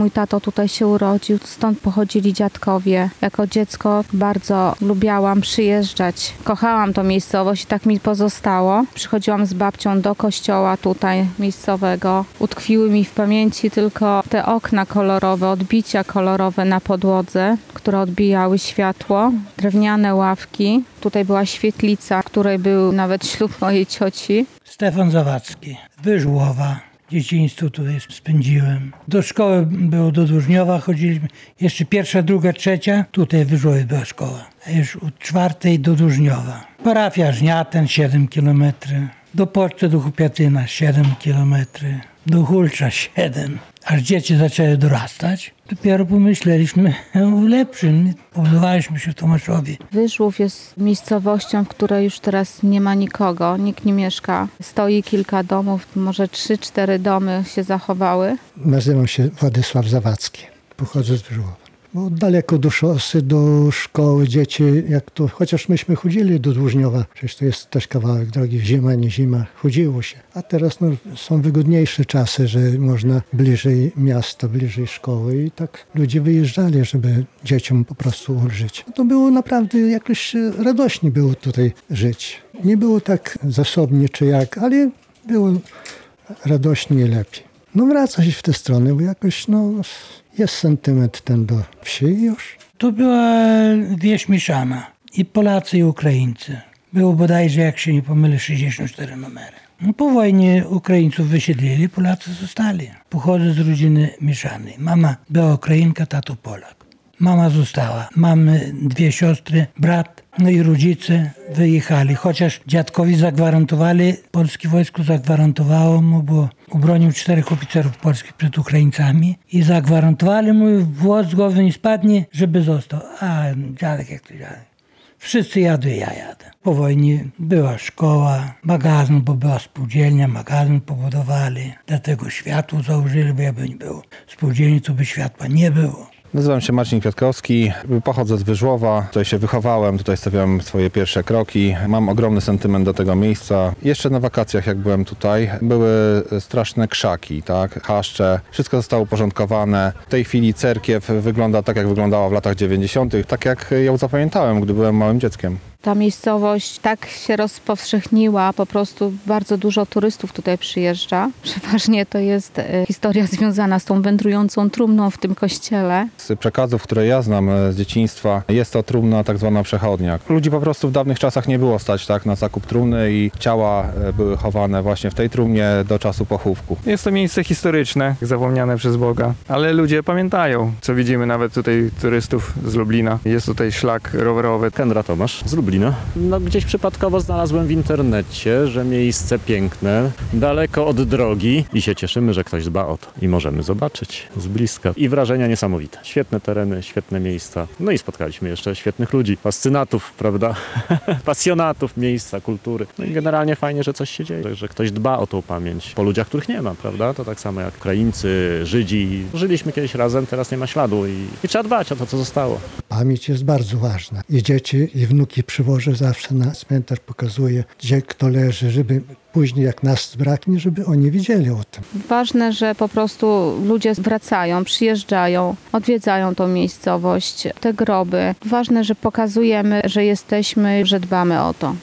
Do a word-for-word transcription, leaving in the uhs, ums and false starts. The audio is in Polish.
Mój tato tutaj się urodził, stąd pochodzili dziadkowie. Jako dziecko bardzo lubiałam przyjeżdżać. Kochałam tą miejscowość i tak mi pozostało. Przychodziłam z babcią do kościoła tutaj miejscowego. Utkwiły mi w pamięci tylko te okna kolorowe, odbicia kolorowe na podłodze, które odbijały światło. Drewniane ławki. Tutaj była świetlica, w której był nawet ślub mojej cioci. Stefan Zawadzki, Wyżłowa. Dzieciństwo tutaj spędziłem. Do szkoły było do Dłużniowa, chodziliśmy. Jeszcze pierwsza, druga, trzecia, tutaj w Wyżłowie była szkoła. A już od czwartej do Dłużniowa. Parafia Żniaten, siedem kilometrów. Do Poczty do Hupiatyna, siedem kilometrów. Do Hulcza, siedem. Aż dzieci zaczęły dorastać, dopiero pomyśleliśmy o lepszym. Pobudowaliśmy się w Tomaszowie. Wyżłów jest miejscowością, w której już teraz nie ma nikogo, nikt nie mieszka. Stoi kilka domów, może trzy, cztery domy się zachowały. Nazywam się Władysław Zawadzki, pochodzę z Wyżłowa. Bo daleko do szosy, do szkoły dzieci, jak to, chociaż myśmy chodzili do Dłużniowa, przecież to jest też kawałek drogi, zima, nie zima, chodziło się. A teraz no, są wygodniejsze czasy, że można bliżej miasta, bliżej szkoły i tak ludzie wyjeżdżali, żeby dzieciom po prostu ulżyć. To było naprawdę jakoś radośnie było tutaj żyć. Nie było tak zasobnie czy jak, ale było radośnie i lepiej. No wraca się w tę stronę, bo jakoś no... Jest sentyment ten do wsi już. To była wieś mieszana. I Polacy, i Ukraińcy. Było bodajże, jak się nie pomylę, sześćdziesiąt cztery numery. No, po wojnie Ukraińców wysiedlili, Polacy zostali. Pochodzę z rodziny mieszanej. Mama była Ukrainka, tato Polak. Mama została. Mamy dwie siostry, brat, no i rodzice wyjechali. Chociaż dziadkowi zagwarantowali, polskie wojsko zagwarantowało mu, bo obronił czterech oficerów polskich przed Ukraińcami i zagwarantowali mu, włos z głowy nie spadnie, żeby został. A dziadek jak to dziadek. Wszyscy jadą, ja jadę. Po wojnie była szkoła, magazyn, bo była spółdzielnia, magazyn pobudowali. Dlatego światło założyli, bo jakby nie było spółdzielni, to by światła nie było. Nazywam się Marcin Kwiatkowski, pochodzę z Wyżłowa, tutaj się wychowałem, tutaj stawiałem swoje pierwsze kroki. Mam ogromny sentyment do tego miejsca. Jeszcze na wakacjach, jak byłem tutaj, były straszne krzaki, tak, chaszcze, wszystko zostało uporządkowane. W tej chwili cerkiew wygląda tak, jak wyglądała w latach dziewięćdziesiątych, tak jak ją zapamiętałem, gdy byłem małym dzieckiem. Ta miejscowość tak się rozpowszechniła, po prostu bardzo dużo turystów tutaj przyjeżdża. Przeważnie to jest e, historia związana z tą wędrującą trumną w tym kościele. Z przekazów, które ja znam z dzieciństwa, jest to trumna tak zwana przechodnia. Ludzi po prostu w dawnych czasach nie było stać tak na zakup trumny i ciała były chowane właśnie w tej trumnie do czasu pochówku. Jest to miejsce historyczne, zapomniane przez Boga, ale ludzie pamiętają, co widzimy nawet tutaj turystów z Lublina. Jest tutaj szlak rowerowy. Kendra Tomasz z Lublina. No gdzieś przypadkowo znalazłem w internecie, że miejsce piękne, daleko od drogi i się cieszymy, że ktoś dba o to i możemy zobaczyć z bliska. I wrażenia niesamowite. Świetne tereny, świetne miejsca. No i spotkaliśmy jeszcze świetnych ludzi, fascynatów, prawda? Pasjonatów miejsca, kultury. No i generalnie fajnie, że coś się dzieje, że ktoś dba o tą pamięć po ludziach, których nie ma, prawda? To tak samo jak Ukraińcy, Żydzi. Żyliśmy kiedyś razem, teraz nie ma śladu i, i trzeba dbać o to, co zostało. Pamięć jest bardzo ważna. I dzieci, i wnuki przywożę zawsze na cmentarz, pokazuję, gdzie kto leży, żeby później jak nas zbraknie, żeby oni wiedzieli o tym. Ważne, że po prostu ludzie wracają, przyjeżdżają, odwiedzają tą miejscowość, te groby. Ważne, że pokazujemy, że jesteśmy, że dbamy o to.